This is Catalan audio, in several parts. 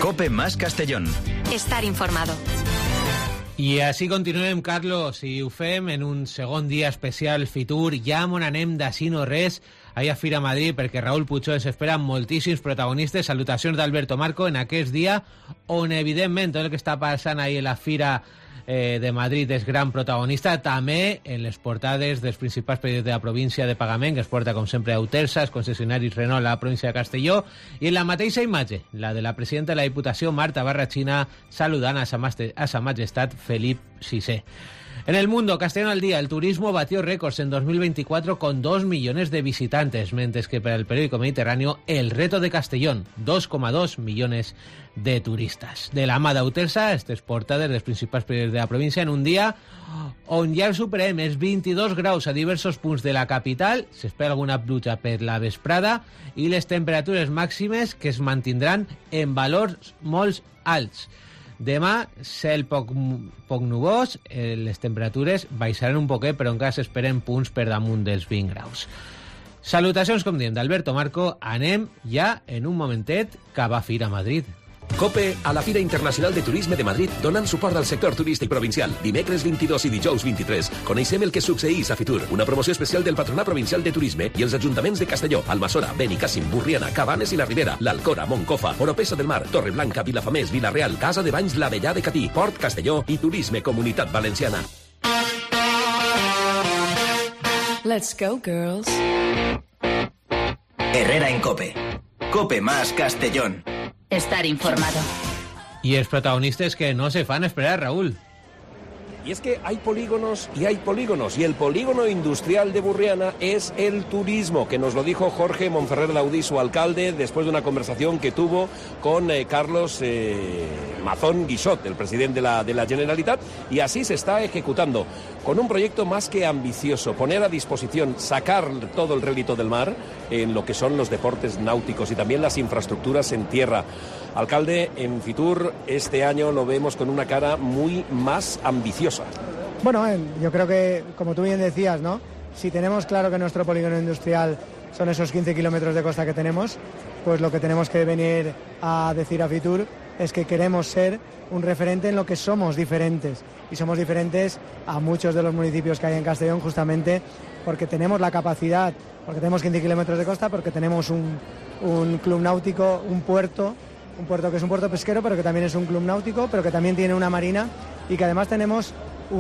COPE más Castellón. Estar informado. I així continuem, Carlos, i ho fem en un segon dia especial Fitur. Ja m'on anem d'ací no res, allà a Fira Madrid, perquè Raül Puigó ens esperen moltíssims protagonistes. Salutacions d'Alberto Marco en aquest dia on, evidentment, tot el que està passant ahí a la Fira de Madrid és gran protagonista, també en les portades dels principals periòdics de la província de pagament, que es porta, com sempre, a Utersa, els concessionaris Renault a la província de Castelló, i en la mateixa imatge, la de la presidenta de la Diputació, Marta Barrachina, saludant a Sa Majestat Felip VI. En el mundo, Castellón al día, el turismo batió récords en 2024 con 2 millones de visitantes, mientras que para el periódico Mediterráneo, el reto de Castellón, 2,2 millones de turistas. De la mà d'Utersa, aquestes portades dels principals periòdics de la província, en un dia on ja superem els 22 graus a diversos punts de la capital, s'espera alguna pluja per la vesprada, i les temperatures màximes que es mantindran en valors molt alts. Demà, cel poc nubós, les temperatures baixaran un poquet, però encara s'esperen punts per damunt dels 20 graus. Salutacions, com diem, d'Alberto Marco. Anem ja, en un momentet, cap a Fira Madrid. COPE a la Fira Internacional de Turisme de Madrid donant suport al sector turístic provincial. Dimecres 22 i dijous 23 coneixem el que succeís a Fitur, una promoció especial del Patronat Provincial de Turisme i els ajuntaments de Castelló, Almassora, Benicàssim, Burriana, Cabanes i la Ribera, l'Alcora, Moncofa, Oropesa del Mar, Torreblanca, Vilafamés, Vila-real, Casa de Banys, l'Avellà de Catí, Port Castelló i Turisme Comunitat Valenciana. Let's go, girls. Herrera en COPE. COPE más Castellón. Estar informado. Y els protagonistes que no se fan esperar, Raúl. Y es que hay polígonos y hay polígonos, y el polígono industrial de Burriana es el turismo, que nos lo dijo Jorge Monferrer Daudí, su alcalde, después de una conversación que tuvo con Carlos Mazón Guixot, el presidente de la Generalitat, y así se está ejecutando, con un proyecto más que ambicioso, poner a disposición, sacar todo el rédito del mar en lo que son los deportes náuticos y también las infraestructuras en tierra. Alcalde, en Fitur este año lo vemos con una cara muy más ambiciosa. Bueno, yo creo que, como tú bien decías, ¿no? Si tenemos claro que nuestro polígono industrial son esos 15 kilómetros de costa que tenemos, pues lo que tenemos que venir a decir a Fitur es que queremos ser un referente en lo que somos diferentes. Y somos diferentes a muchos de los municipios que hay en Castellón, justamente porque tenemos la capacidad, porque tenemos 15 kilómetros de costa, porque tenemos un club náutico, un puerto que es un puerto pesquero, pero que también es un club náutico, pero que también tiene una marina, y que además tenemos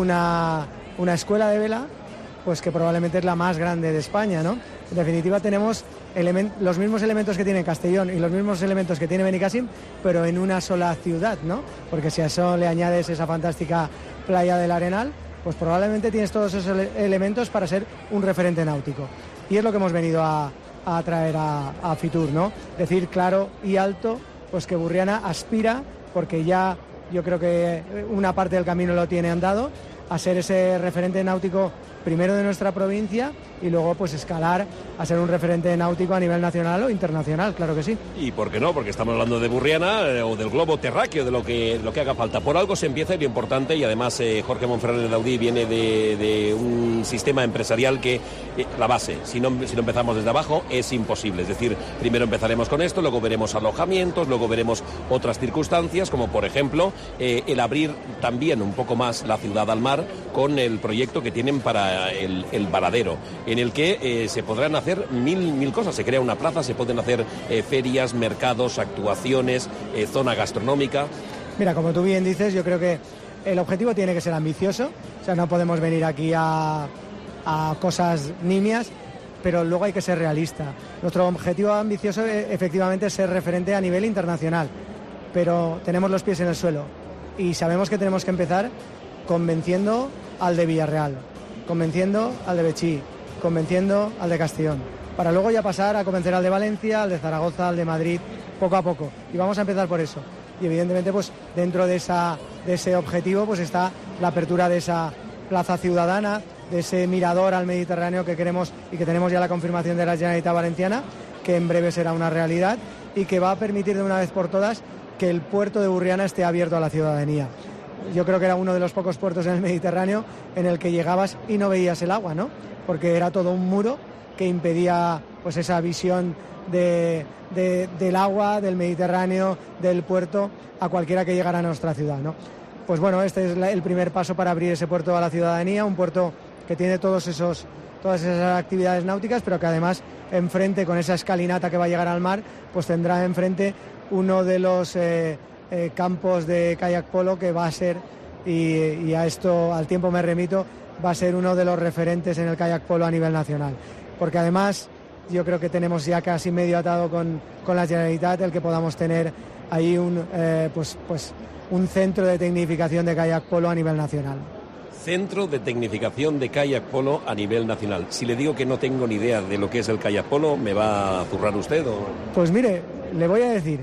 una escuela de vela, pues que probablemente es la más grande de España, ¿no? En definitiva, tenemos los mismos elementos que tiene Castellón y los mismos elementos que tiene Benicàssim, pero en una sola ciudad, ¿no? Porque si a eso le añades esa fantástica playa del Arenal, pues probablemente tienes todos esos elementos para ser un referente náutico. Y es lo que hemos venido a traer a Fitur, ¿no? Decir claro y alto pues que Burriana aspira, porque ya yo creo que una parte del camino lo tiene andado, a ser ese referente náutico primero de nuestra provincia y luego pues escalar a ser un referente náutico a nivel nacional o internacional, claro que sí. ¿Y por qué no? Porque estamos hablando de Burriana o del globo terráqueo, de lo que haga falta. Por algo se empieza, y lo importante, y además Jorge Monferrer Daudí viene de un sistema empresarial que la base, si no empezamos desde abajo, es imposible. Es decir, primero empezaremos con esto, luego veremos alojamientos, luego veremos otras circunstancias, como por ejemplo el abrir también un poco más la ciudad al mar con el proyecto que tienen para el varadero, en el que se podrán hacer mil cosas. Se crea una plaza, se pueden hacer ferias, mercados, actuaciones, zona gastronómica. Mira, como tú bien dices, yo creo que el objetivo tiene que ser ambicioso. O sea, no podemos venir aquí a cosas nimias, pero luego hay que ser realista. Nuestro objetivo ambicioso efectivamente es ser referente a nivel internacional, pero tenemos los pies en el suelo y sabemos que tenemos que empezar convenciendo al de Villarreal, convenciendo al de Betxí, convenciendo al de Castellón, para luego ya pasar a convencer al de Valencia, al de Zaragoza, al de Madrid, poco a poco. Y vamos a empezar por eso. Y evidentemente, pues dentro de ese objetivo, pues está la apertura de esa plaza ciudadana, de ese mirador al Mediterráneo que queremos y que tenemos ya la confirmación de la Generalitat Valenciana, que en breve será una realidad y que va a permitir de una vez por todas que el puerto de Burriana esté abierto a la ciudadanía. Yo creo que era uno de los pocos puertos en el Mediterráneo en el que llegabas y no veías el agua, ¿no? Porque era todo un muro que impedía pues esa visión del agua, del Mediterráneo, del puerto, a cualquiera que llegara a nuestra ciudad, ¿no? Pues bueno, este es el primer paso para abrir ese puerto a la ciudadanía, un puerto que tiene todas esas actividades náuticas, pero que además enfrente, con esa escalinata que va a llegar al mar, pues tendrá enfrente uno de los campos de kayak polo que va a ser, y a esto al tiempo me remito, va a ser uno de los referentes en el kayak polo a nivel nacional, porque además yo creo que tenemos ya casi medio atado con la Generalitat el que podamos tener ahí un centro de tecnificación de kayak polo a nivel nacional. Centro de tecnificación de kayak polo a nivel nacional. Si le digo que no tengo ni idea de lo que es el kayak polo, ¿me va a zurrar usted? ¿O? Pues mire, le voy a decir,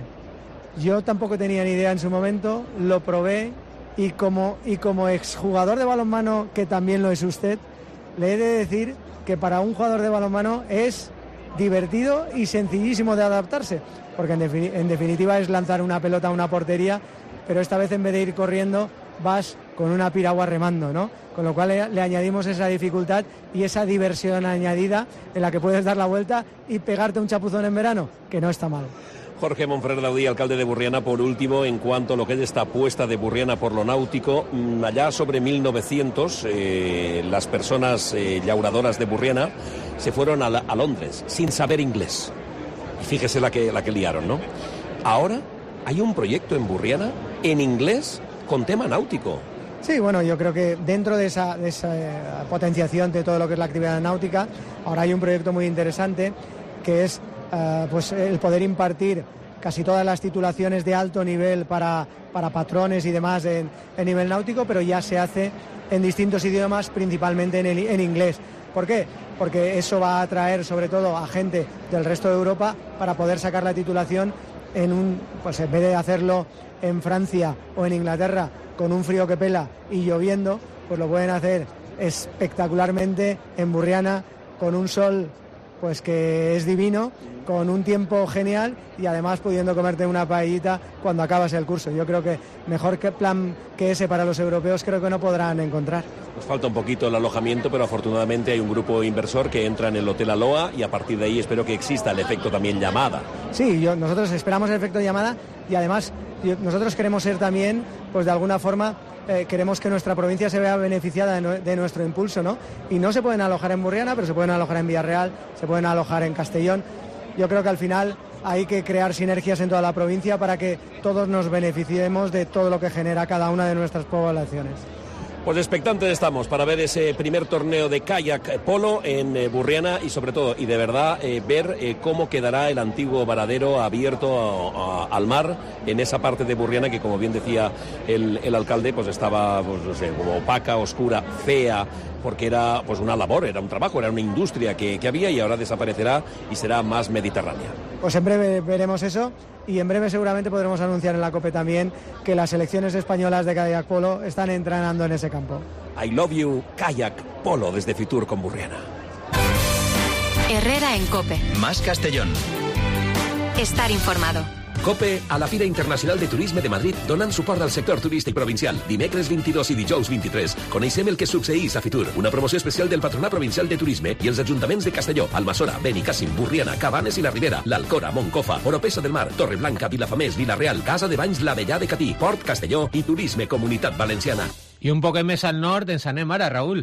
yo tampoco tenía ni idea en su momento, lo probé y como exjugador de balonmano, que también lo es usted, le he de decir que para un jugador de balonmano es divertido y sencillísimo de adaptarse, porque en definitiva es lanzar una pelota a una portería, pero esta vez en vez de ir corriendo vas con una piragua remando, ¿no? Con lo cual le añadimos esa dificultad y esa diversión añadida en la que puedes dar la vuelta y pegarte un chapuzón en verano, que no está mal. Jorge Monfrère Daudí, alcalde de Burriana, por último, en cuanto a lo que es esta apuesta de Burriana por lo náutico, allá sobre 1900, las personas llauradoras de Burriana se fueron a Londres sin saber inglés. Y fíjese la que liaron, ¿no? Ahora hay un proyecto en Burriana en inglés con tema náutico. Sí, bueno, yo creo que dentro de esa potenciación de todo lo que es la actividad náutica, ahora hay un proyecto muy interesante que es pues el poder impartir casi todas las titulaciones de alto nivel para patrones y demás en nivel náutico, pero ya se hace en distintos idiomas, principalmente en inglés. ¿Por qué? Porque eso va a atraer sobre todo a gente del resto de Europa para poder sacar la titulación pues en vez de hacerlo en Francia o en Inglaterra con un frío que pela y lloviendo, pues lo pueden hacer espectacularmente en Burriana con un sol pues que es divino, con un tiempo genial y además pudiendo comerte una paellita cuando acabas el curso. Yo creo que mejor plan que ese para los europeos creo que no podrán encontrar. Nos falta un poquito el alojamiento, pero afortunadamente hay un grupo inversor que entra en el Hotel Aloha y a partir de ahí espero que exista el efecto también llamada. Sí, nosotros esperamos el efecto llamada y además nosotros queremos ser también, pues de alguna forma, queremos que nuestra provincia se vea beneficiada de nuestro impulso, ¿no? Y no se pueden alojar en Burriana, pero se pueden alojar en Villarreal, se pueden alojar en Castellón. Yo creo que al final hay que crear sinergias en toda la provincia para que todos nos beneficiemos de todo lo que genera cada una de nuestras poblaciones. Pues expectantes estamos para ver ese primer torneo de kayak polo en Burriana y sobre todo, y de verdad, ver cómo quedará el antiguo varadero abierto al mar en esa parte de Burriana que, como bien decía el alcalde, pues estaba, pues no sé, como opaca, oscura, fea, porque era pues una labor, era un trabajo, era una industria que había y ahora desaparecerá y será más mediterránea. Pues en breve veremos eso y en breve seguramente podremos anunciar en la COPE también que las selecciones españolas de kayak polo están entrenando en ese campo. I love you, kayak polo desde Fitur con Burriana. Herrera en COPE. Más Castellón. Estar informado. COPE a la Fira Internacional de Turisme de Madrid donant suport al sector turístic provincial. Dimecres 22 i dijous 23. Coneixem el que succeís a Fitur. Una promoció especial del Patronat Provincial de Turisme i els ajuntaments de Castelló, Almassora, Benicàssim, Burriana, Cabanes i la Ribera, l'Alcora, Moncofa, Oropesa del Mar, Torreblanca, Vilafamés, Vilareal, Casa de Banys, l'Avellà de Catí, Port Castelló i Turisme Comunitat Valenciana. I un poc més al nord ens anem ara, Raúl.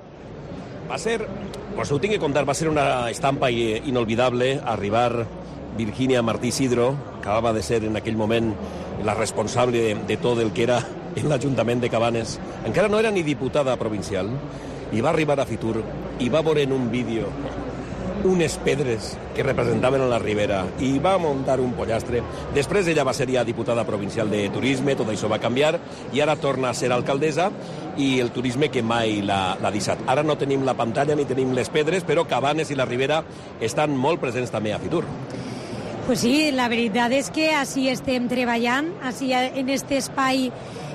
Va ser, pues ho tinc que contar, va ser una estampa inolvidable arribar Virginia Martí Sidro, acabava de ser en aquell moment la responsable de tot el que era en l'Ajuntament de Cabanes. Encara no era ni diputada provincial i va arribar a Fitur i va veure en un vídeo unes pedres que representaven a la Ribera i va muntar un pollastre. Després ella va ser ja diputada provincial de Turisme, tot això va canviar i ara torna a ser alcaldessa i el turisme que mai l'ha deixat. Ara no tenim la pantalla ni tenim les pedres, però Cabanes i la Ribera estan molt presents també a Fitur. Pues sí, la veritat és que així estem treballant, així en aquest espai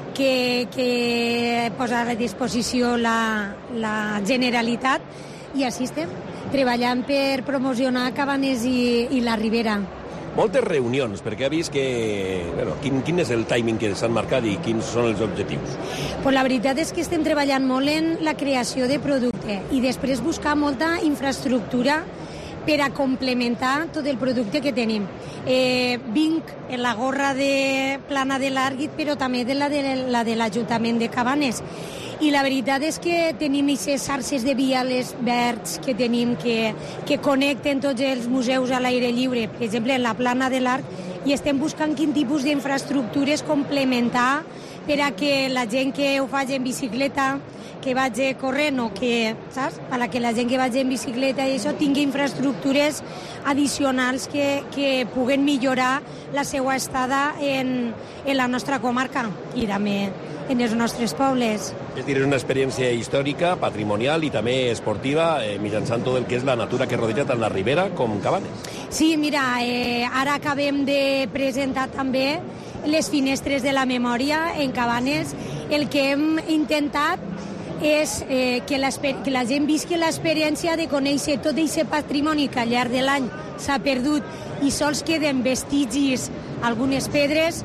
que posa a disposició la Generalitat i així estem treballant per promocionar Cabanes i la Ribera. Moltes reunions, perquè ha vist que... Bueno, quin és el timing que s'han marcat i quins són els objectius? Pues la veritat és que estem treballant molt en la creació de producte i després buscar molta infraestructura per a complementar tot el producte que tenim. Vinc en la gorra de Plana de l'Arguit, però també de la de l'Ajuntament de Cabanes. I la veritat és que tenim aquestes xarxes de viales verds que tenim que connecten tots els museus a l'aire lliure, per exemple, en la Plana de l'Arc, i estem buscant quin tipus d'infraestructures complementar per a que la gent que ho faci en bicicleta, que vagi corrent o que, saps? Per a que la gent que vagi en bicicleta i això tingui infraestructures addicionals que puguen millorar la seva estada en la nostra comarca i també en els nostres pobles. És dir, és una experiència històrica, patrimonial i també esportiva, mitjançant tot el que és la natura que rodeja tant la Ribera com Cabanes. Sí, mira, ara acabem de presentar també les finestres de la memòria en Cabanes. El que hem intentat és que la gent visqui l'experiència de conèixer tot aquest patrimoni que al llarg de l'any s'ha perdut i sols queden vestigis, algunes pedres,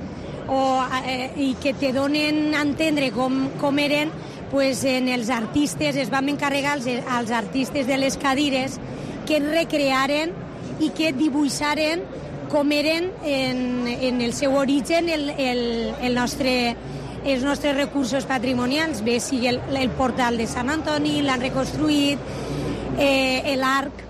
i que te donen a entendre com eren, pues, en els artistes, es vam encarregar als artistes de les cadires que recrearen i que dibuixaren com eren en el seu origen els nostres recursos patrimonials, bé sigui el portal de Sant Antoni, l'han reconstruït, l'arc,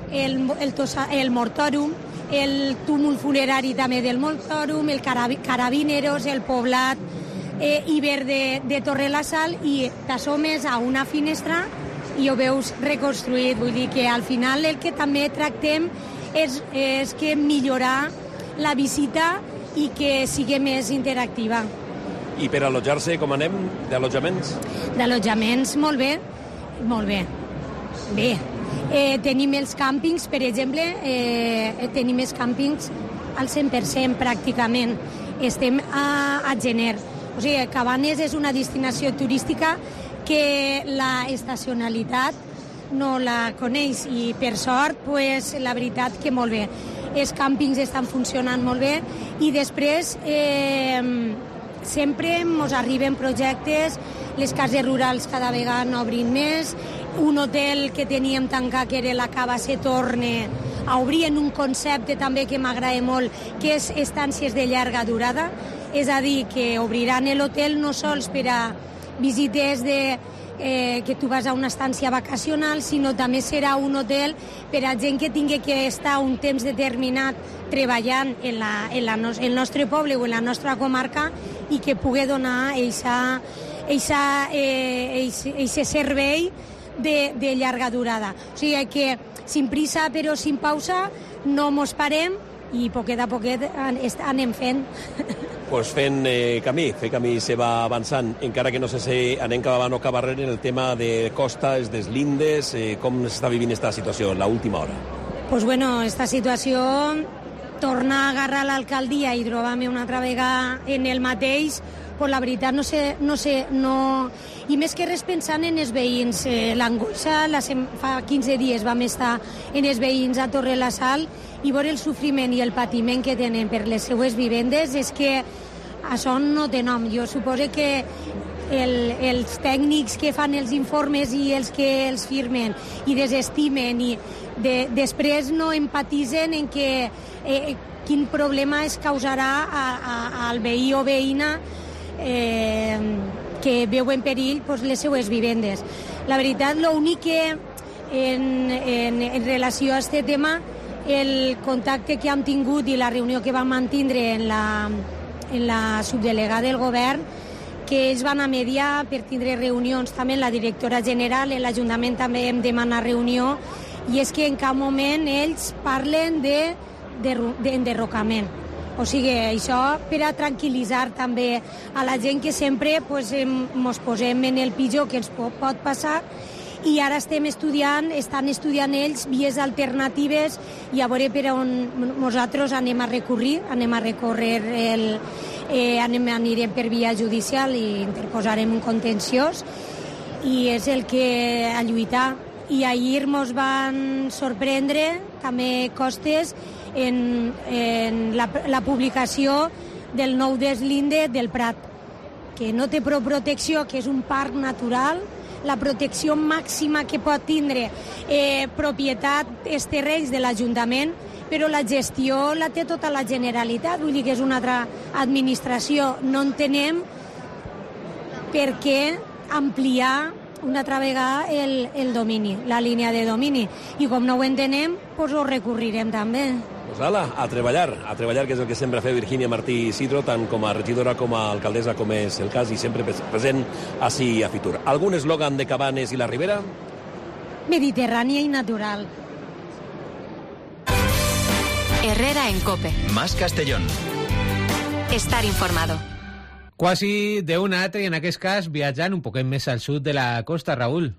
el mortòrum, el túmul funerari també del mortòrum, el carabineros, el poblat Iber de Torre-la-Sal, i t'assomes a una finestra i ho veus reconstruït. Vull dir que al final el que també tractem és que millorar la visita i que sigui més interactiva. I per allotjar-se, com anem, d'allotjaments? D'allotjaments, molt bé, molt bé. Bé, tenim els càmpings, per exemple, tenim els càmpings al 100% pràcticament. Estem a gener. O sigui, Cabanes és una destinació turística que la estacionalitat no la coneix i, per sort, pues, la veritat que molt bé. Els càmpings estan funcionant molt bé i després sempre ens arriben projectes, les cases rurals cada vegada n'obrin més, un hotel que teníem tancat, que era la Cava, se torna a obrir en un concepte també que m'agrada molt, que és estàncies de llarga durada, és a dir, que obriran l'hotel no sols per a visites que tu vas a una estància vacacional, sinó també serà un hotel per a gent que tingui que estar un temps determinat treballant en el nostre poble o en la nostra comarca i que pugui donar aquest servei de llarga durada. O sigui que, sin prisa però sin pausa, no mos parem i poquet a poquet anem fent. Pues fent camí, fer camí se va avançant, encara que no sé si anem cap avant o cap arrere en el tema de costes, dels lindes, com s'està vivint aquesta situació en l'última hora? Pues bueno, esta situació torna a agarrar l'alcaldia i trobar-me una altra vegada en el mateix, pues la veritat no sé, i més que res pensant en els veïns, l'angoixa, fa 15 dies vam estar en els veïns a Torre-la-Sal i veure el sofriment i el patiment que tenen per les seues vivendes és que això no té nom. Jo suposo que els tècnics que fan els informes i els que els firmen i desestimen i després no empatitzen en quin problema es causarà al veí o veïna que veu en perill les seues vivendes. La veritat, l'únic que en relació a aquest tema, el contacte que hem tingut i la reunió que vam mantindre en la subdelegada del govern, que ells van a mediar per tindre reunions també amb la directora general, en l'Ajuntament també hem demanat reunió, i és que en cap moment ells parlen d'enderrocament. O sigui, això per a tranquil·litzar també a la gent que sempre ens posem en el pitjor que ens pot passar, i ara estan estudiant ells vies alternatives i a veure per on nosaltres anem a anirem per via judicial i interposarem un contenciós, i és el que a lluitar. I ahir ens van sorprendre també costes en la publicació del nou deslinde del Prat, que no té prou protecció, que és un parc natural, la protecció màxima que pot tindre propietat, els terrenys de l'Ajuntament, però la gestió la té tota la Generalitat, vull dir que és una altra administració. No entenem per què ampliar una altra vegada el domini, la línia de domini. I com no ho entenem, doncs ho recurrirem també. Pues ala, a treballar, que és el que sempre fa Virgínia Martí Sidro, tant com a regidora com a alcaldessa, com és el cas, i sempre present així a Fitur. Algun eslògan de Cabanes i la Ribera? Mediterrània i natural. Herrera en COPE. Más Castellón. Estar informado. Quasi d'un altre, i en aquest cas viatjant un poquet més al sud de la costa, Raül.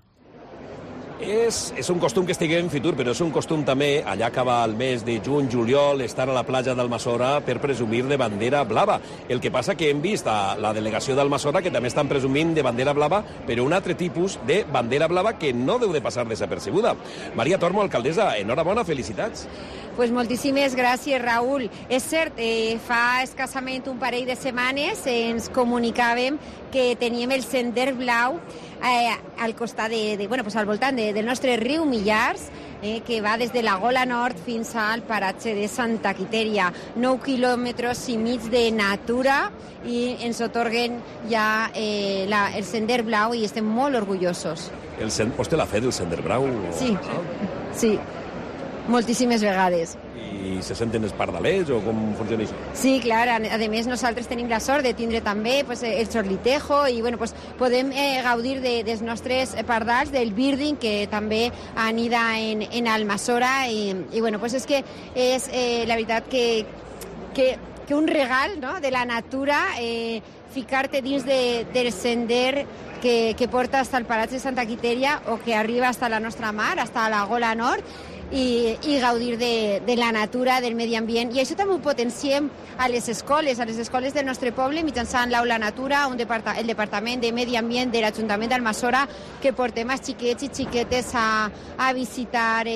És un costum que estiguem en Fitur, però és un costum també, allà acaba el mes de juny, juliol, estar a la platja d'Almassora per presumir de bandera blava. El que passa que hem vist a la delegació d'Almassora que també estan presumint de bandera blava, però un altre tipus de bandera blava que no deu de passar desapercebuda. Maria Tormo, alcaldessa, enhorabona, felicitats. Pues moltíssimes gràcies, Raül. És cert, fa escassament un parell de setmanes ens comunicàvem que teníem el sender blau al costat al voltant del nostre riu Millars, que va des de la Gola Nord fins al paratge de Santa Quitèria. 9 quilòmetres i mig de natura i ens otorguen ja el sender blau i estem molt orgullosos. Vostè l'ha fet, el sender blau? Sí. Moltíssimes vegades. I se senten els pardalers o com funciona això? Sí, clar, a més nosaltres tenim la sort de tindre també el xorlitejo i podem gaudir dels nostres pardals, del birding que també anida en Almassora i és que és la veritat que un regal, no?, de la natura, ficar-te dins del sender que porta fins al paratge de Santa Quitèria o que arriba fins a la nostra mar, fins a la Gola Nord, i gaudir de la natura, del medi ambient. I això també ho potenciem a les escoles del nostre poble, mitjançant l'Aula Natura, el Departament de Medi Ambient de l'Ajuntament d'Almassora, que portem els xiquets i xiquetes a visitar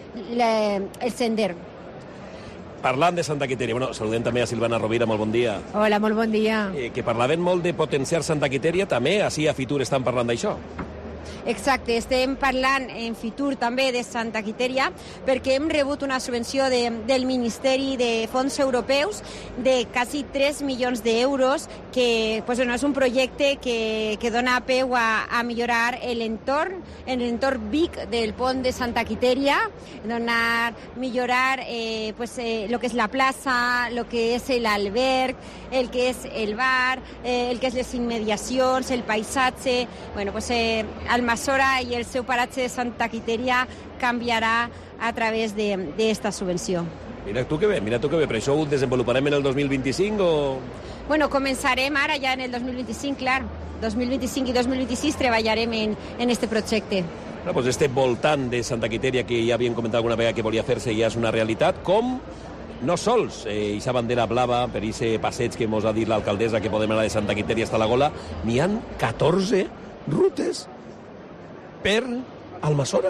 el sender. Parlant de Santa Quitèria, saludem també a Silvana Rovira, molt bon dia. Hola, molt bon dia. Que parlaven molt de potenciar Santa Quitèria, també així a Fitur estan parlant d'això. Exacte, estem parlant en Fitur també de Santa Quitèria perquè hem rebut una subvenció del Ministeri de Fons Europeus de quasi 3 milions d'euros que és un projecte que dona peu a millorar l'entorn Vic del pont de Santa Quitèria, millorar el que és la plaça, el que és l'alberg, el que és el bar, el que és les immediacions, el paisatge. Almassora i el seu paratge de Santa Quitèria canviarà a través d'esta subvenció. Mira tu que bé. Per això ho desenvoluparem en el 2025 o...? Començarem ara ja en el 2025, clar. 2025 i 2026 treballarem en este projecte. Este voltant de Santa Quitèria que ja havíem comentat alguna vegada que volia fer-se ja és una realitat, com no sols aquesta bandera blava per aquest passeig que ens ha dit l'alcaldessa que podem anar de Santa Quitèria fins a la Gola, n'hi ha 14 rutes per Almassora.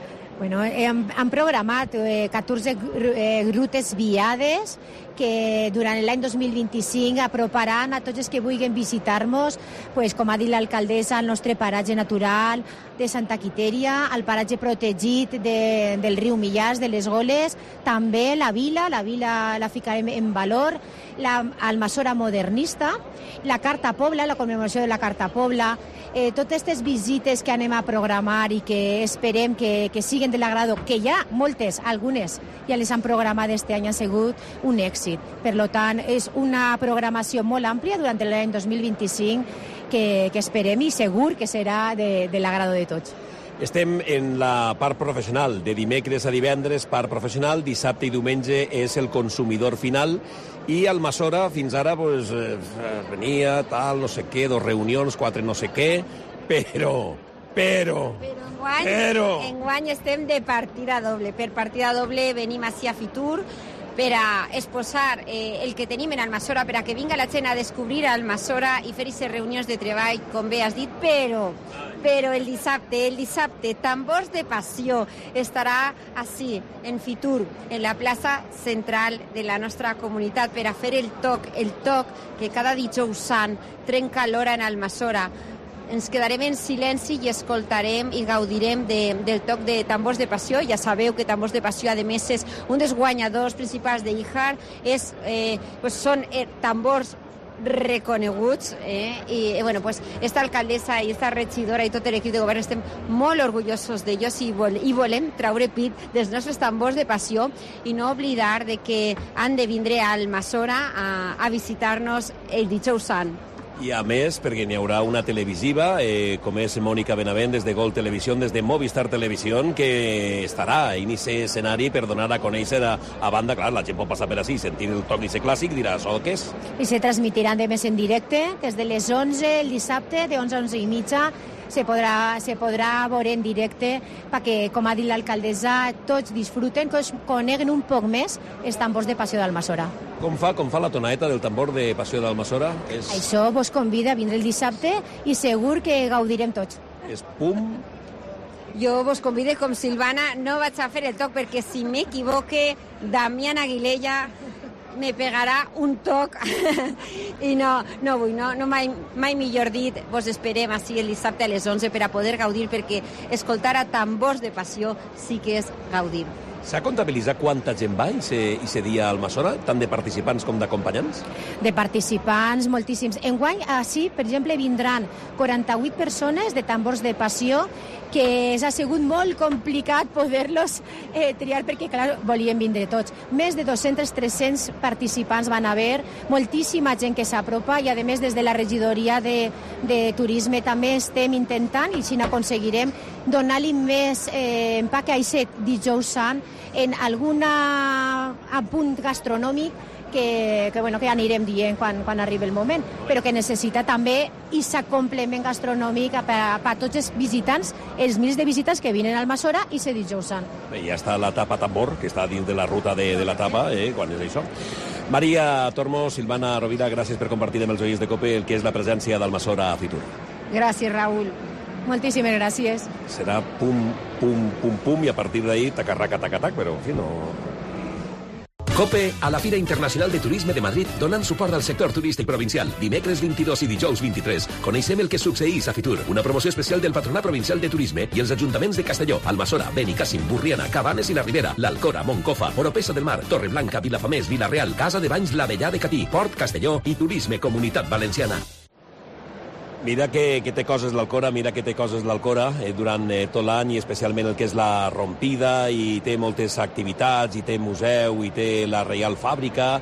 Han programat 14 rutes viades que durant l'any 2025 aproparan a tots els que vulguin visitar-nos, com ha dit l'alcaldessa, al nostre paratge natural de Santa Quitèria, al paratge protegit del riu Millars, de les Goles, també la vila la ficarem en valor, l'Almassora modernista, la Carta Pobla, la commemoració de la Carta Pobla, totes aquestes visites que anem a programar i que esperem que siguin de l'agrado, que ja moltes, algunes, ja les han programat este any, han sigut un èxit. Per tant, és una programació molt àmplia durant l'any 2025 que esperem i segur que serà de l'agrado de tots. Estem en la part professional, de dimecres a divendres, part professional, dissabte i diumenge és el consumidor final, i Almassora fins ara venia, tal, no sé què, 2 reunions, 4 no sé què, però enguany estem de partida doble. Per partida doble venim ací a Fitur per a exposar el que tenim en Almassora, per a que vinga la gent a descobrir Almassora i fer aquestes reunions de treball, com bé has dit, però el dissabte, Tambors de Passió estarà ací, en Fitur, en la plaça central de la nostra comunitat, per a fer el toc que cada dijous sant trenca l'hora en Almassora. ens quedarem en silenci i escoltarem i gaudirem del toc de tambors de passió. Ja sabeu que Tambors de Passió, a més, és un dels guanyadors principals de IHAR. Són tambors reconeguts i bueno, pues esta alcaldessa i esta regidora i tot l'equip de govern estem molt orgullosos d'ells i volem traure pit dels nostres tambors de passió i no oblidar de que han de vindre a Almassora a visitar-nos el dijous sant. I a més, perquè n'hi haurà una televisiva, com és Mònica Benavent, des de Gol Televisió, des de Movistar Televisió, que estarà en aquest escenari per donar a conèixer a banda. Clar, la gent pot passar per així, sentir el toc i clàssic, dirà, això què és? I se transmitiran de més en directe, des de les 11 el dissabte, de 11 a 11 i mitja, se podrà veure en directe perquè, com ha dit l'alcaldessa, tots disfruten, que coneguen un poc més els tambors de passió d'Almassora. Com fa la tonaeta del tambor de passió d'Almassora? Això vos convida a vindre el dissabte i segur que gaudirem tots. És pum. Jo vos convido, com Silvana, no vaig a fer el toc perquè si m'equivoque, Damián Aguilella me pegarà un toc i no vull, mai millor dit, vos esperem així el dissabte a les 11 per a poder gaudir, perquè escoltar a tambors de passió sí que és gaudir. S'ha comptabilitzat quanta gent va i se dia a Almassora, tant de participants com d'acompanyants? De participants, moltíssims. Enguany, així, per exemple, vindran 48 persones de tambors de passió, que ha sigut molt complicat poder-los triar perquè, clar, volien vindre tots. Més de 200-300 participants van haver, moltíssima gent que s'apropa i, a més, des de la regidoria de turisme també estem intentant, i si n'aconseguirem, donar-li més empaque a aquest dijous sant en algun apunt gastronòmic que anirem dient quan arribi el moment, però que necessita també aquest complement gastronòmic per a tots els visitants, els milers de visitants que vinen a Almassora i se dijous sant. Bé, ja està la tapa tambor, que està dins de la ruta de la tapa, quan és això. Maria Tormo, Silvana Rovira, gràcies per compartir amb els oients de COPE el que és la presència d'Almassora a Fitur. Gràcies, Raül. Moltíssimes gràcies. Serà pum, pum, pum, pum, i a partir d'ahí tacarraca, tac, però, en fi, no... COPE a la Fira Internacional de Turisme de Madrid donant suport al sector turístic provincial. Dimecres 22 i dijous 23. Coneixem el que succeeix a Fitur. Una promoció especial del Patronat Provincial de Turisme i els ajuntaments de Castelló, Almassora, Benicàssim, Burriana, Cabanes i la Ribera, l'Alcora, Moncofa, Oropesa del Mar, Torreblanca, Vilafamés, Vila-real, Casa de Banys, l'Avellà de Catí, Port, Castelló i Turisme Comunitat Valenciana. Mira que té coses l'Alcora, durant tot l'any, i especialment el que és la rompida, i té moltes activitats, i té museu, i té la Reial Fàbrica,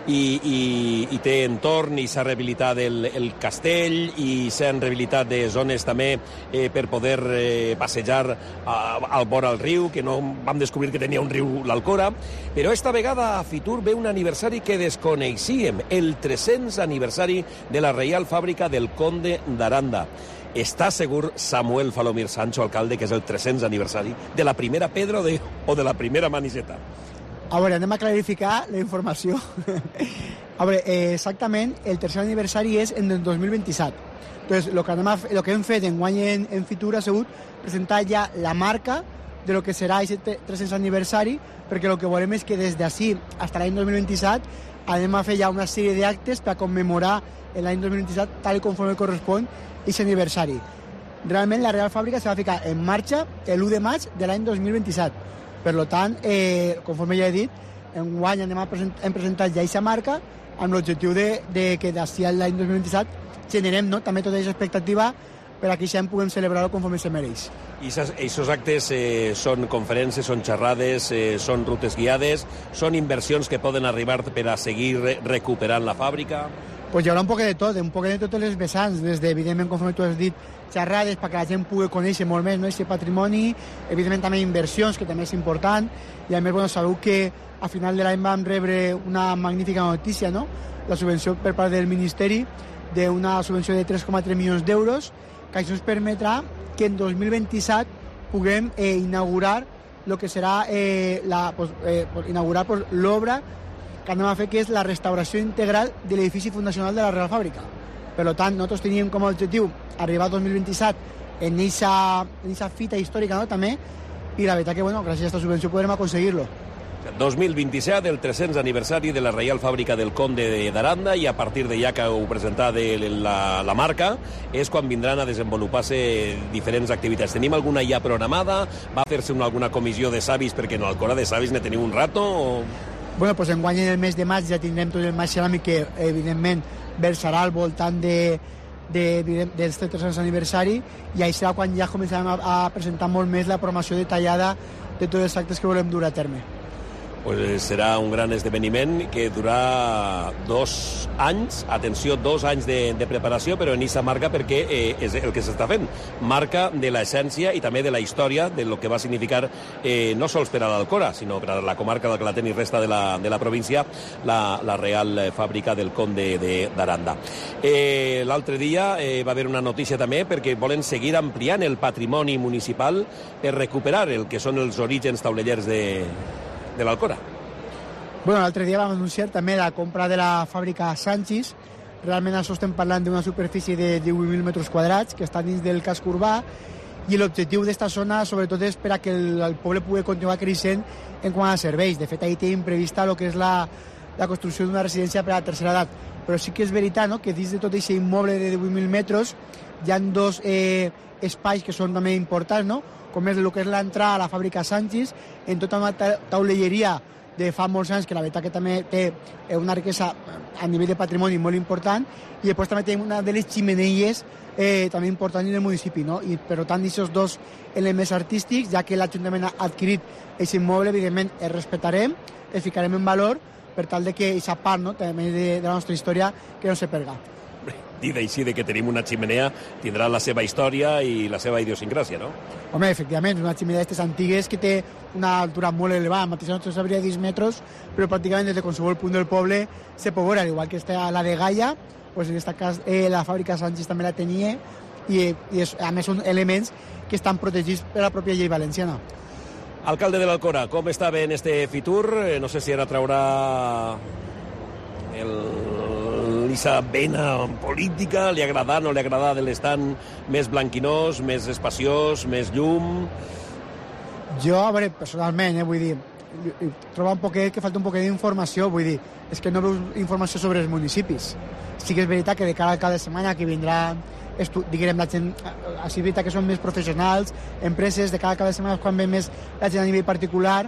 i té entorn, i s'ha rehabilitat el castell, i s'han rehabilitat de zones també per poder passejar al vora del riu, que no vam descobrir que tenia un riu l'Alcora. Però esta vegada a Fitur ve un aniversari que desconeixíem, el 300 aniversari de la Reial Fàbrica del Conde d'Aranda. Està segur Samuel Falomir Sancho, alcalde, que és el 300 aniversari de la primera pedra o de la primera maniseta? A veure, anem a clarificar la informació. A veure, exactament, el tercer aniversari és en el 2027. Entonces, lo que hem fet enguany en Fitur ha sigut presentar ja la marca de lo que serà aquest 300 aniversari, perquè el que volem és que des d'ací fins l'any 2027 anem a fer ja una sèrie d'actes per a commemorar l'any 2027 tal com correspon aquest aniversari. Realment, la Real Fàbrica se va ficar en marxa l'1 de maig de l'any 2027. Per tant, conforme ja he dit, enguany hem presentat ja aquesta marca amb l'objectiu de que d'ací a l'any 2027 generem també tota aquesta expectativa per a que ja puguem celebrar-ho conforme se mereix. I aquests actes són conferències, són xerrades, són rutes guiades, són inversions que poden arribar per a seguir recuperant la fàbrica? Pues hi haurà un poc de totes les vessants, des de, evidentment, conforme tu has dit, xerrades perquè la gent pugui conèixer molt més aquest patrimoni, evidentment també inversions, que també és important, i a més, sabeu que a final de l'any vam rebre una magnífica notícia, no? La subvenció per part del Ministeri d'una subvenció de 3,3 milions d'euros, que això ens permetrà que en 2027 puguem inaugurar el que serà l'obra que anem a fer, que és la restauració integral de l'edifici fundacional de la Real Fàbrica. Per tant, nosaltres teníem com a objectiu arribar al 2027 en aquesta fita històrica, no?, també, i la veritat que, gràcies a aquesta subvenció podrem aconseguir-lo. 2027, el 300 aniversari de la Reial Fàbrica del Conde d'Aranda, i a partir de ja que ho presenta la marca és quan vindran a desenvolupar-se diferents activitats. Tenim alguna ja programada? Va fer-se alguna comissió de savis, perquè en l'Alcora de savis ne teniu un rato? O... Bueno, pues enguany en el mes de maig ja tindrem tot el maig ceràmic que evidentment versarà al voltant del 300 aniversari, i ahí serà quan ja començarem a presentar molt més la programació detallada de tots els actes que volem dur a terme. Pues serà un gran esdeveniment que durarà 2 anys, atenció, 2 anys de preparació, però en aquesta marca perquè és el que s'està fent, marca de l'essència i també de la història de lo que va significar no sols per a l'Alcora, sinó per a la comarca del Calaten i resta de la província, la Real Fàbrica del Conde d'Aranda. L'altre dia va haver una notícia també perquè volen seguir ampliant el patrimoni municipal per recuperar el que són els orígens taulellers de l'Alcora. Bueno, l'altre dia vam anunciar també la compra de la fàbrica Sanchis. Realment això estem parlant d'una superfície de 18.000 metres quadrats que està dins del casc urbà, i l'objectiu d'esta zona sobretot és per a que el poble pugui continuar creixent en quant a serveis. De fet, ahí tenim prevista el que és la construcció d'una residència per a la tercera edat. Però sí que és veritat, no?, que dins de tot aquest immoble de 18.000 metres hi ha 2 espais que són també importants, no?, com és el que és l'entrada a la fàbrica Sanchis, en tota una taulelleria de fa molts anys, que la veritat que també té una riquesa a nivell de patrimoni molt important, i després també tenim una de les ximeneies també important del municipi, no? I per tant, aquests 2 elements artístics, ja que l'Ajuntament ha adquirit aquest immoble, evidentment el respectarem, el ficarem en valor, per tal de que aquesta part, no?, també de la nostra història que no se perga. Dit així, de que tenim una ximenea, tindrà la seva història i la seva idiosincràsia, no? Home, efectivament, una ximenea d'aquestes antigues que té una altura molt elevada, mateix no sabria 10 metres, però pràcticament des de qualsevol punt del poble se pot veure, igual que està la de Gaia, pues en aquest cas la fàbrica Sanchis també la tenia, i a més són elements que estan protegits per la pròpia llei valenciana. Alcalde de l'Alcora, com està bé en este Fitur? No sé si ara traurà l'issa vena política, li agrada, no li agrada de l'estant més blanquinós, més espaciós, més llum? Jo, a veure, personalment, vull dir, trobo que falta un poquet d'informació, vull dir, és que no veus informació sobre els municipis. Sí que és veritat que de cara al cap de setmana que vindrà, diguem, la gent, així és veritat que són més professionals, empreses, de cada cap de setmana quan ve més la gent a nivell particular,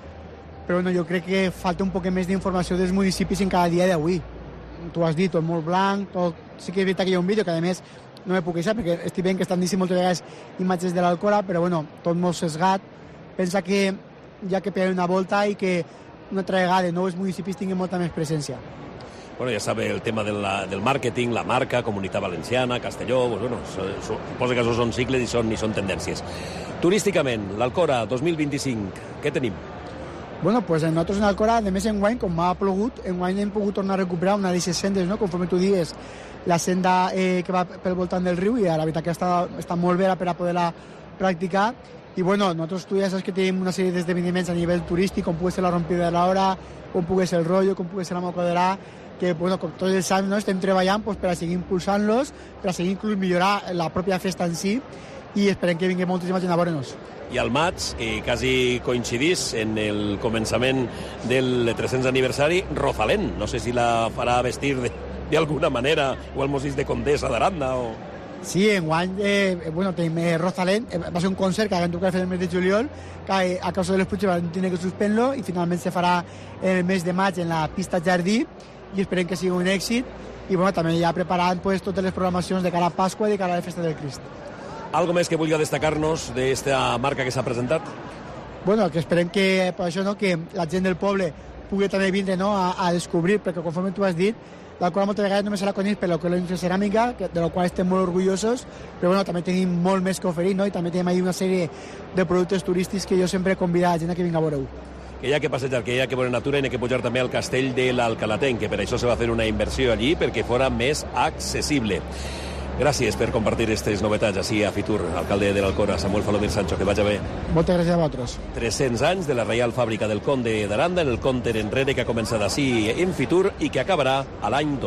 però bueno, jo crec que falta un poquet més d'informació dels municipis en cada dia d'avui. Tu has dit, tot molt blanc, tot... Sí que és veritat que hi ha un vídeo que, a més, no me puc queixar, perquè estic veient que estan dient moltes vegades imatges de l'Alcora, però bueno, tot molt sesgat. Pensa que ja que pegar una volta i que una altra vegada nous municipis tinguin molta més presència. Bueno, ja sabe el tema del màrqueting, la marca, Comunitat Valenciana, Castelló, pues bueno, suposo que això són cicles i són tendències. Turísticament, l'Alcora 2025, què tenim? Bueno, pues nosaltres en Alcora, de més enguany, com ha plogut, enguany hem pogut tornar a recuperar una d'aquestes sendes, no?, conforme tu digues, la senda que va pel voltant del riu, i la veritat que està molt bé per a poder-la practicar. I bueno, nosaltres tu ja saps que tenim una sèrie d'esdeveniments a nivell turístic, com pugui ser la rompida de l'hora, com pugui ser el rotllo, com pugui ser la mocoderà, que bueno, com tots els anys, no?, estem treballant pues, per a seguir impulsant-los, per a seguir inclús millorar la pròpia festa en si, i esperem que vingui moltíssima gent a veure-nos. I al maig, quasi coincidís en el començament del 300 aniversari, Rosalén. No sé si la farà vestir d'alguna manera, o el Mosís de Condesa d'Aranda, o... Sí, enguany, bueno, tenim Rosalén, va ser un concert que haguem tocat el mes de juliol, que a causa de les pluges van tenir que suspendre-lo, i finalment se farà en el mes de maig en la pista Jardí, i esperem que sigui un èxit, i bueno, també ja preparant pues, totes les programacions de cara a Pasqua i de cara a la Festa del Crist. Algo més que vulgui destacar-nos d'esta marca que s'ha presentat? Bueno, que esperem que, per això, no, que la gent del poble pugui també vindre, no, a descobrir, perquè conforme tu has dit, l'Alcora moltes vegades només se la coneix per lo que és la indústria ceràmica, de la qual estem molt orgullosos, però bueno, també tenim molt més que oferir, no? I també tenim ahí una sèrie de productes turístics que jo sempre convido a la gent que vinga a veure-ho. Que hi ha que passejar, que hi ha que veure natura, i hi ha que pujar també al castell de l'Alcalaten, que per això se va fer una inversió allí perquè fora més accessible. Gràcies per compartir aquestes novetats així a Fitur, alcalde de l'Alcora, Samuel Falomir Sancho, que vagi bé. Moltes gràcies a vosaltres. 300 anys de la Reial Fàbrica del Conde d'Aranda, en el Conte enrere que ha començat així en Fitur i que acabarà a l'any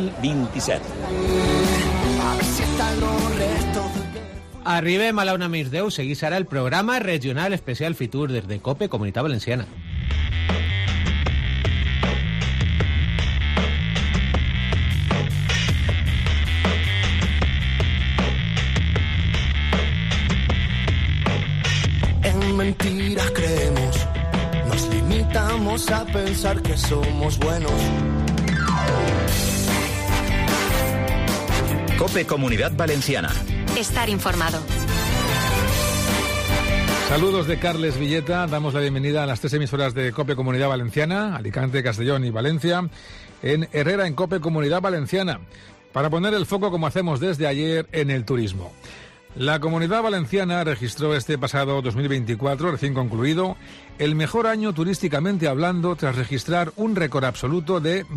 2027. Arribem a la 1:10, seguís ara el programa regional especial Fitur des de COPE, Comunitat Valenciana. Vamos a pensar que somos buenos. COPE Comunidad Valenciana. Estar informado. Saludos de Carles Villeta. Damos la bienvenida a las 3 emisoras de COPE Comunidad Valenciana, Alicante, Castellón y Valencia, en Herrera en COPE Comunidad Valenciana, para poner el foco, como hacemos desde ayer, en el turismo. La Comunidad Valenciana registró este pasado 2024, recién concluido, el mejor año turísticamente hablando, tras registrar un récord absoluto de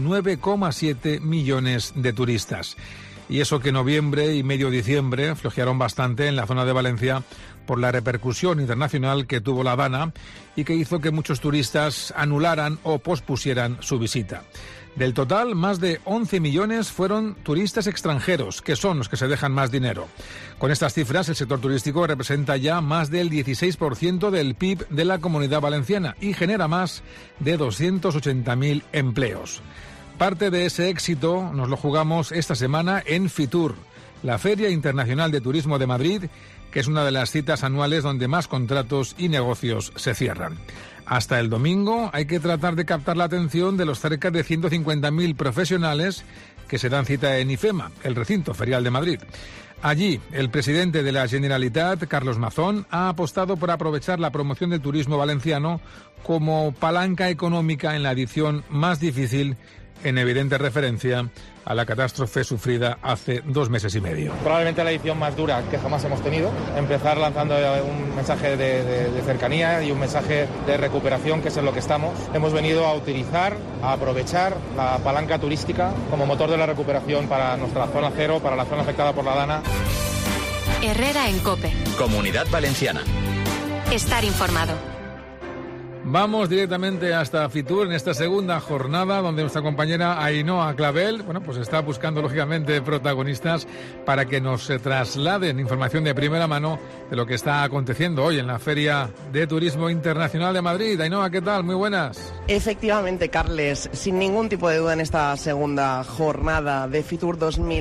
29,7 millones de turistas. Y eso que noviembre y medio diciembre flojearon bastante en la zona de Valencia por la repercusión internacional que tuvo la Dana y que hizo que muchos turistas anularan o pospusieran su visita. Del total, más de 11 millones fueron turistas extranjeros, que son los que se dejan más dinero. Con estas cifras, el sector turístico representa ya más del 16% del PIB de la Comunidad Valenciana y genera más de 280.000 empleos. Parte de ese éxito nos lo jugamos esta semana en Fitur, la Feria Internacional de Turismo de Madrid, que es una de las citas anuales donde más contratos y negocios se cierran. Hasta el domingo hay que tratar de captar la atención de los cerca de 150.000 profesionales que se dan cita en IFEMA, el recinto ferial de Madrid. Allí, el presidente de la Generalitat, Carlos Mazón, ha apostado por aprovechar la promoción del turismo valenciano como palanca económica en la edición más difícil, en evidente referencia a la catástrofe sufrida hace 2 meses y medio. Probablemente la edición más dura que jamás hemos tenido. Empezar lanzando un mensaje de cercanía y un mensaje de recuperación, que es en lo que estamos. Hemos venido a utilizar, a aprovechar la palanca turística como motor de la recuperación para nuestra zona cero, para la zona afectada por la Dana. Herrera en COPE. Comunidad Valenciana. Estar informado. Vamos directamente hasta Fitur en esta segunda jornada, donde nuestra compañera Ainhoa Clavel, pues está buscando lógicamente protagonistas para que nos trasladen información de primera mano de lo que está aconteciendo hoy en la Feria de Turismo Internacional de Madrid. Ainhoa, ¿qué tal? Muy buenas. Efectivamente, Carles, sin ningún tipo de duda en esta segunda jornada de Fitur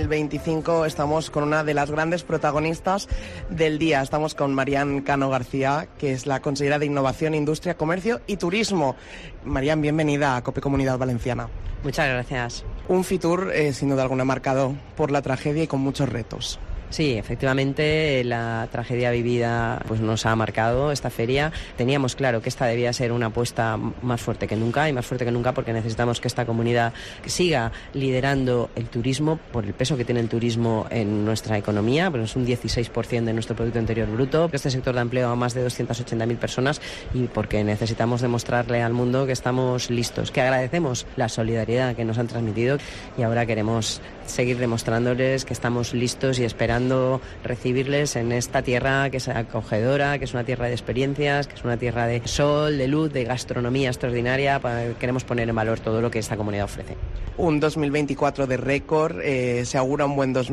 2025 estamos con una de las grandes protagonistas del día. Estamos con Marian Cano García, que es la consellera de Innovación, Industria, Comercio y Turismo. Marian, bienvenida a COPE Comunidad Valenciana. Muchas gracias. Un Fitur sin duda alguna marcado por la tragedia y con muchos retos. Sí, efectivamente, la tragedia vivida nos ha marcado esta feria. Teníamos claro que esta debía ser una apuesta más fuerte que nunca, y más fuerte que nunca porque necesitamos que esta comunidad siga liderando el turismo por el peso que tiene el turismo en nuestra economía, pero es un 16% de nuestro Producto Interior Bruto. Este sector da empleo a más de 280.000 personas y porque necesitamos demostrarle al mundo que estamos listos, que agradecemos la solidaridad que nos han transmitido y ahora queremos seguir demostrándoles que estamos listos y esperando recibirles en esta tierra que es acogedora, que es una tierra de experiencias, que es una tierra de sol, de luz, de gastronomía extraordinaria. Queremos poner en valor todo lo que esta comunidad ofrece. Un 2024 de récord, se augura un buen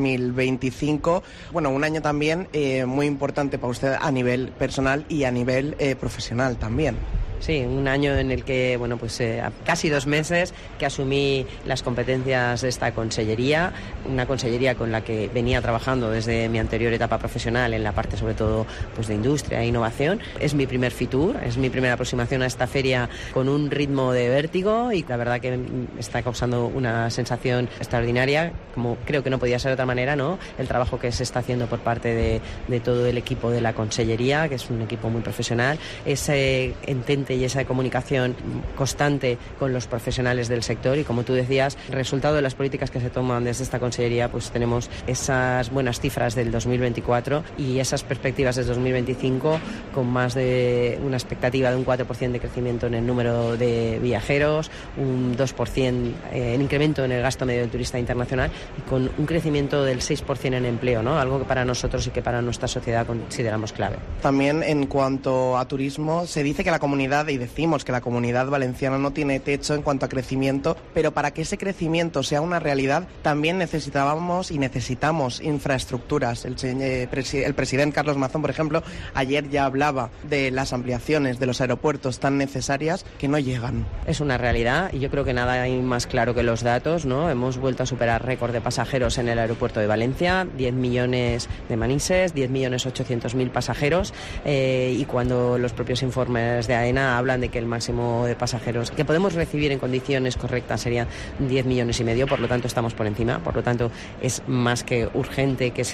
2025. Bueno, un año también muy importante para usted a nivel personal y a nivel profesional también. Sí, un año en el que, casi 2 meses que asumí las competencias de esta consellería, una consellería con la que venía trabajando desde mi anterior etapa profesional en la parte sobre todo de industria e innovación. Es mi primer Fitur, es mi primera aproximación a esta feria con un ritmo de vértigo y la verdad que está causando una sensación extraordinaria, como creo que no podía ser de otra manera, ¿no? El trabajo que se está haciendo por parte de todo el equipo de la consellería, que es un equipo muy profesional, ese entente y esa comunicación constante con los profesionales del sector y, como tú decías, resultado de las políticas que se toman desde esta consellería, tenemos esas buenas cifras del 2024 y esas perspectivas del 2025 con más de una expectativa de un 4% de crecimiento en el número de viajeros, un 2% en incremento en el gasto medio del turista internacional y con un crecimiento del 6% en empleo, ¿no? Algo que para nosotros y que para nuestra sociedad consideramos clave. También en cuanto a turismo, se dice que la comunidad, y decimos que la comunidad valenciana no tiene techo en cuanto a crecimiento, pero para que ese crecimiento sea una realidad también necesitamos infraestructuras. El presidente Carlos Mazón, por ejemplo, ayer ya hablaba de las ampliaciones de los aeropuertos tan necesarias que no llegan. Es una realidad y yo creo que nada hay más claro que los datos, ¿no? Hemos vuelto a superar récord de pasajeros en el aeropuerto de Valencia, 10 millones de manises, 10.800.000 pasajeros y cuando los propios informes de AENA China hablan de que el máximo de pasajeros que podemos recibir en condiciones correctas sería 10,5 millones, por lo tanto estamos por encima, por lo tanto es más que urgente que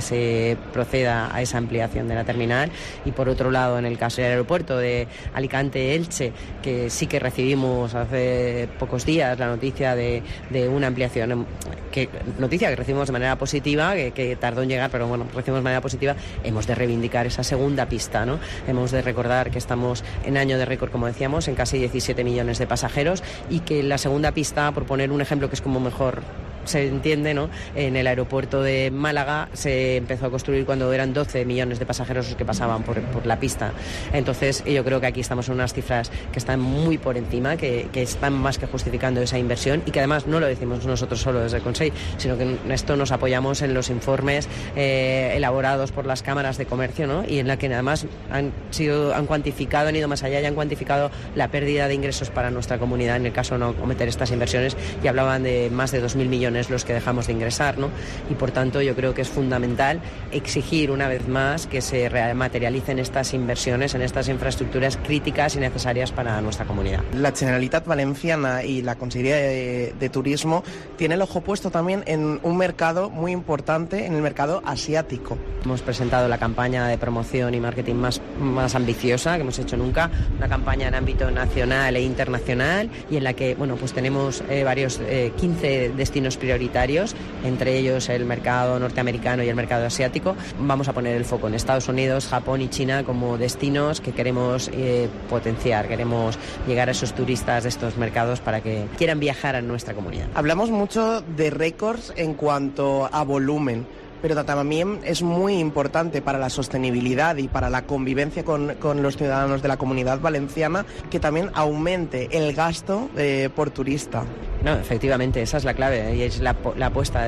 se proceda a esa ampliación de la terminal. Y por otro lado, en el caso del aeropuerto de Alicante-Elche, que sí que recibimos hace pocos días la noticia de una ampliación, noticia que recibimos de manera positiva, que tardó en llegar, pero bueno, recibimos de manera positiva, hemos de reivindicar esa segunda pista, ¿no? Hemos de recordar que estamos en año de récord, como decíamos, en casi 17 millones de pasajeros, y que la segunda pista, por poner un ejemplo que es como mejor se entiende, ¿no? En el aeropuerto de Málaga se empezó a construir cuando eran 12 millones de pasajeros los que pasaban por la pista. Entonces yo creo que aquí estamos en unas cifras que están muy por encima, que están más que justificando esa inversión, y que además no lo decimos nosotros solo desde el Consejo, sino que en esto nos apoyamos en los informes elaborados por las cámaras de comercio, ¿no? Y en la que además han cuantificado, han ido más allá y han cuantificado la pérdida de ingresos para nuestra comunidad en el caso de no cometer estas inversiones, y hablaban de más de 2.000 millones los que dejamos de ingresar, ¿no? Y por tanto yo creo que es fundamental exigir una vez más que se materialicen estas inversiones en estas infraestructuras críticas y necesarias para nuestra comunidad. La Generalitat Valenciana y la Consejería de Turismo tiene el ojo puesto también en un mercado muy importante, en el mercado asiático. Hemos presentado la campaña de promoción y marketing más ambiciosa que hemos hecho nunca, una campaña en ámbito nacional e internacional, y en la que pues tenemos varios 15 destinos prioritarios, entre ellos el mercado norteamericano y el mercado asiático. Vamos a poner el foco en Estados Unidos, Japón y China como destinos que queremos potenciar. Queremos llegar a esos turistas de estos mercados para que quieran viajar a nuestra comunidad. Hablamos mucho de récords en cuanto a volumen, pero también es muy importante para la sostenibilidad y para la convivencia con los ciudadanos de la Comunidad Valenciana que también aumente el gasto por turista. No, efectivamente, esa es la clave, y es la apuesta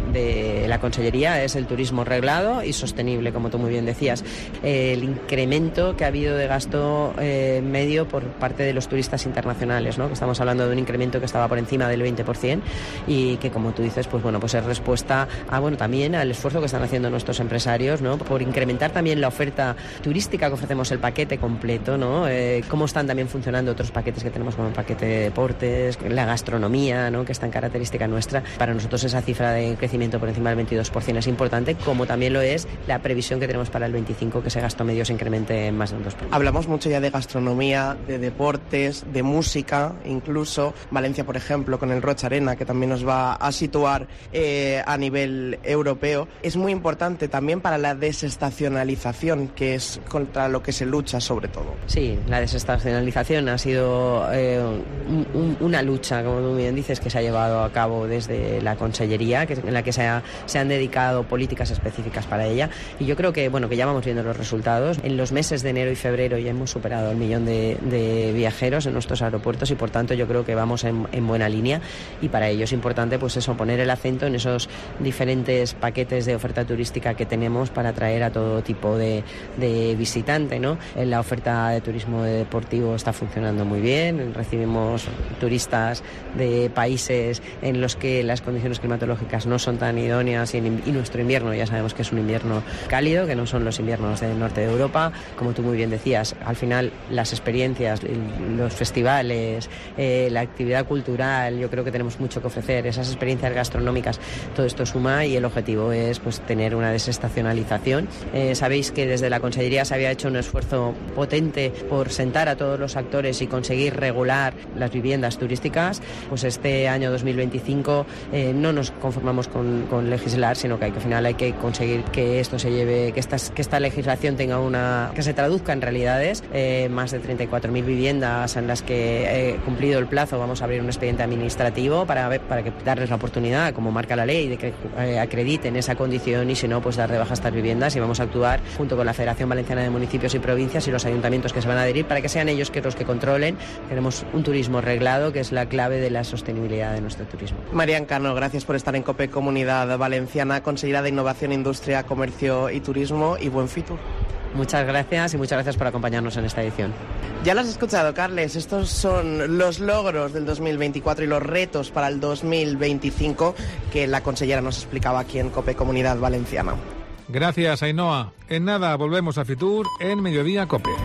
de la Consellería, es el turismo reglado y sostenible, como tú muy bien decías. El incremento que ha habido de gasto medio por parte de los turistas internacionales, ¿no? Que estamos hablando de un incremento que estaba por encima del 20%, y que, como tú dices, pues es respuesta también al esfuerzo que están haciendo nuestros empresarios, ¿no? Por incrementar también la oferta turística que ofrecemos, el paquete completo, ¿no? Cómo están también funcionando otros paquetes que tenemos, como el paquete de deportes, la gastronomía, ¿no? Que es tan característica nuestra. Para nosotros esa cifra de crecimiento por encima del 22% es importante, como también lo es la previsión que tenemos para el 25, que ese gasto medio se incremente en más de un 2%. Hablamos mucho ya de gastronomía, de deportes, de música, incluso Valencia, por ejemplo, con el Roig Arena, que también nos va a situar a nivel europeo. Es muy importante también para la desestacionalización, que es contra lo que se lucha sobre todo. Sí, la desestacionalización ha sido una lucha, como tú bien dices, que se ha llevado a cabo desde la Consellería, en la que se han dedicado políticas específicas para ella, y yo creo que ya vamos viendo los resultados. En los meses de enero y febrero ya hemos superado el 1 millón de viajeros en nuestros aeropuertos, y por tanto yo creo que vamos en buena línea, y para ello es importante poner el acento en esos diferentes paquetes de oferta turística que tenemos para atraer a todo tipo de visitante, ¿no? La oferta de turismo deportivo está funcionando muy bien, recibimos turistas de países en los que las condiciones climatológicas no son tan idóneas, y nuestro invierno ya sabemos que es un invierno cálido, que no son los inviernos del norte de Europa. Como tú muy bien decías, al final las experiencias, los festivales, la actividad cultural, yo creo que tenemos mucho que ofrecer, esas experiencias gastronómicas, todo esto suma, y el objetivo es tener una desestacionalización. Sabéis que desde la Consellería se había hecho un esfuerzo potente por sentar a todos los actores y conseguir regular las viviendas turísticas. Este año 2025 no nos conformamos con legislar, sino que al final hay que conseguir que esto se lleve, que esta legislación que se traduzca en realidades. Más de 34.000 viviendas en las que, cumplido el plazo, vamos a abrir un expediente administrativo para que darles la oportunidad, como marca la ley, de que acrediten esa condición, y si no, dar de baja estas viviendas, y vamos a actuar junto con la Federación Valenciana de Municipios y Provincias y los ayuntamientos que se van a adherir para que sean ellos los que controlen. Queremos un turismo reglado, que es la clave de la sostenibilidad de nuestro turismo. Marian Cano, gracias por estar en COPE Comunidad Valenciana, consellera de Innovación, Industria, Comercio y Turismo, y buen Fitur. Muchas gracias, y muchas gracias por acompañarnos en esta edición. Ya lo has escuchado, Carles. Estos son los logros del 2024 y los retos para el 2025 que la consellera nos explicaba aquí en COPE Comunidad Valenciana. Gracias, Ainhoa. En nada, volvemos a Fitur en Mediodía COPE.